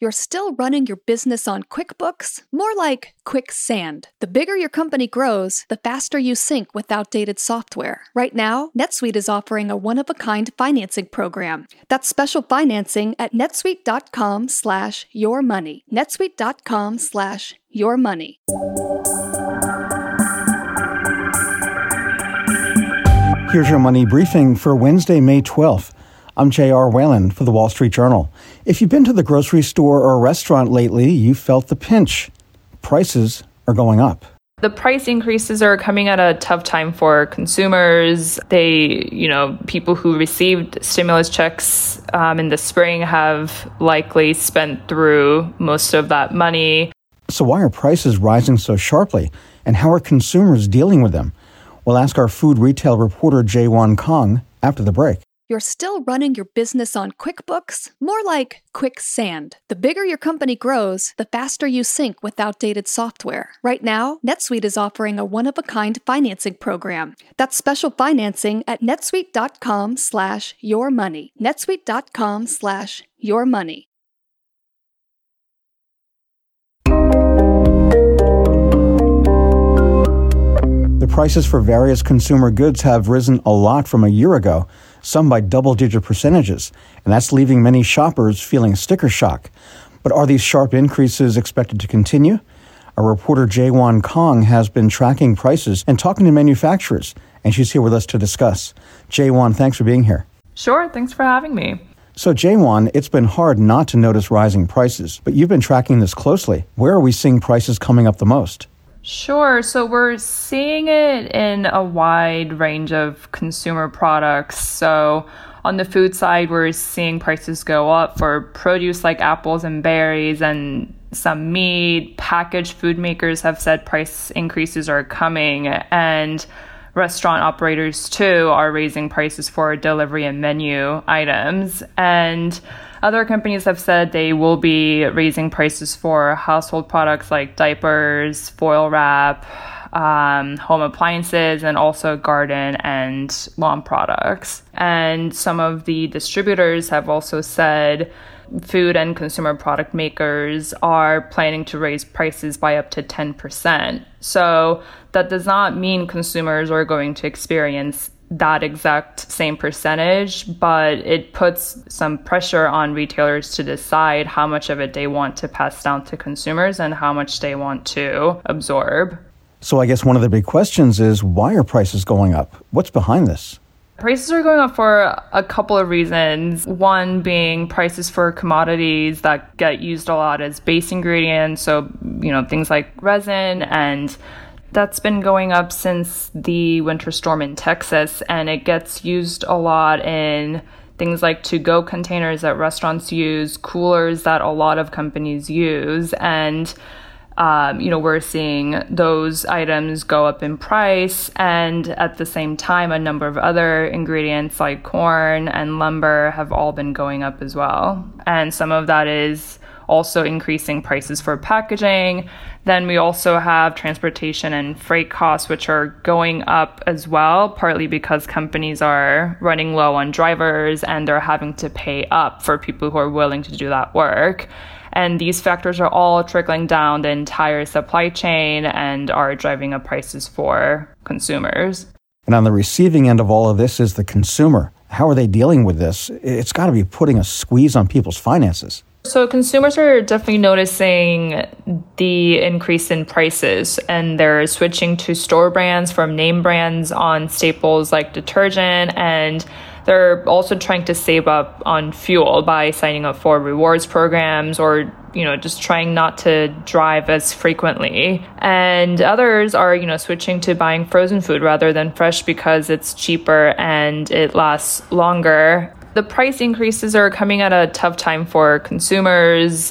You're still running your business on QuickBooks? More like quicksand. The bigger your company grows, the faster you sync with outdated software. Right now, NetSuite is offering a one-of-a-kind financing program. That's special financing at netsuite.com/yourmoney. netsuite.com/yourmoney. Here's your money briefing for Wednesday, May 12th. I'm J.R. Whalen for the Wall Street Journal. If you've been to the grocery store or a restaurant lately, you felt the pinch. Prices are going up. The price increases are coming at a tough time for consumers. People who received stimulus checks in the spring have likely spent through most of that money. So why are prices rising so sharply? And how are consumers dealing with them? We'll ask our food retail reporter Jaewon Kong after the break. You're still running your business on QuickBooks? More like quicksand. The bigger your company grows, the faster you sync with outdated software. Right now, NetSuite is offering a one-of-a-kind financing program. That's special financing at netsuite.com/yourmoney. netsuite.com/yourmoney. The prices for various consumer goods have risen a lot from a year ago, some by double-digit percentages, and that's leaving many shoppers feeling sticker shock. But are these sharp increases expected to continue? Our reporter Jaewon Kong has been tracking prices and talking to manufacturers, and she's here with us to discuss. Jaewon, thanks for being here. Sure, thanks for having me. So Jaewon, it's been hard not to notice rising prices, but you've been tracking this closely. Where are we seeing prices coming up the most? Sure. So we're seeing it in a wide range of consumer products. So on the food side, we're seeing prices go up for produce like apples and berries and some meat. Packaged food makers have said price increases are coming, and restaurant operators too are raising prices for delivery and menu items. And other companies have said they will be raising prices for household products like diapers, foil wrap, home appliances, and also garden and lawn products. And some of the distributors have also said food and consumer product makers are planning to raise prices by up to 10%. So that does not mean consumers are going to experience that exact same percentage, but it puts some pressure on retailers to decide how much of it they want to pass down to consumers and how much they want to absorb. So I guess one of the big questions is, why are prices going up? What's behind this? Prices are going up for a couple of reasons. One being prices for commodities that get used a lot as base ingredients. So, things like resin, and that's been going up since the winter storm in Texas, and it gets used a lot in things like to-go containers that restaurants use, coolers that a lot of companies use, and we're seeing those items go up in price, and at the same time, a number of other ingredients like corn and lumber have all been going up as well. And some of that is also increasing prices for packaging. Then we also have transportation and freight costs, which are going up as well, partly because companies are running low on drivers and they're having to pay up for people who are willing to do that work. And these factors are all trickling down the entire supply chain and are driving up prices for consumers. And on the receiving end of all of this is the consumer. How are they dealing with this? It's got to be putting a squeeze on people's finances. So consumers are definitely noticing the increase in prices, and they're switching to store brands from name brands on staples like detergent, and they're also trying to save up on fuel by signing up for rewards programs or, just trying not to drive as frequently. And others are, switching to buying frozen food rather than fresh because it's cheaper and it lasts longer. The price increases are coming at a tough time for consumers.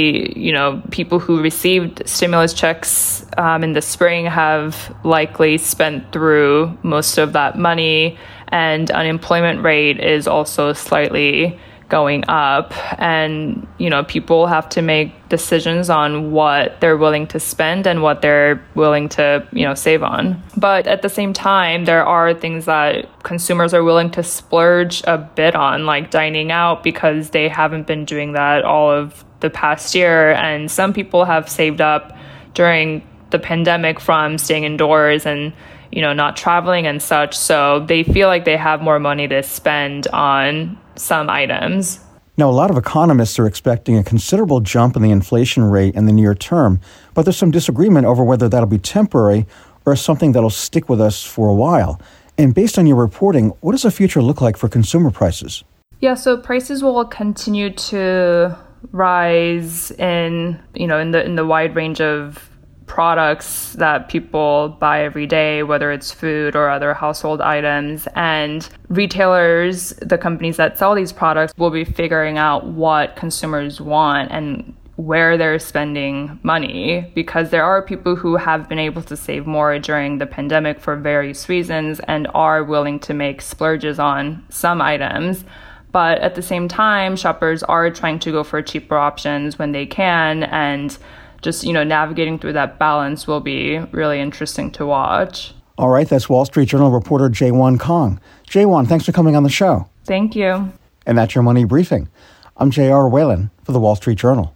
People who received stimulus checks in the spring have likely spent through most of that money, and unemployment rate is also slightly going up. And, people have to make decisions on what they're willing to spend and what they're willing to, save on. But at the same time, there are things that consumers are willing to splurge a bit on, like dining out, because they haven't been doing that all of the past year. And some people have saved up during the pandemic from staying indoors and, not traveling and such. So they feel like they have more money to spend on some items. Now, a lot of economists are expecting a considerable jump in the inflation rate in the near term, but there's some disagreement over whether that'll be temporary or something that'll stick with us for a while. And based on your reporting, what does the future look like for consumer prices? Yeah, so prices will continue to rise in the wide range of products that people buy every day, whether it's food or other household items. And retailers, the companies that sell these products, will be figuring out what consumers want and where they're spending money, because there are people who have been able to save more during the pandemic for various reasons and are willing to make splurges on some items. But at the same time, shoppers are trying to go for cheaper options when they can, and just, navigating through that balance will be really interesting to watch. All right, that's Wall Street Journal reporter Jaewon Kong. Jaewon, thanks for coming on the show. Thank you. And that's your Money Briefing. I'm J.R. Whalen for the Wall Street Journal.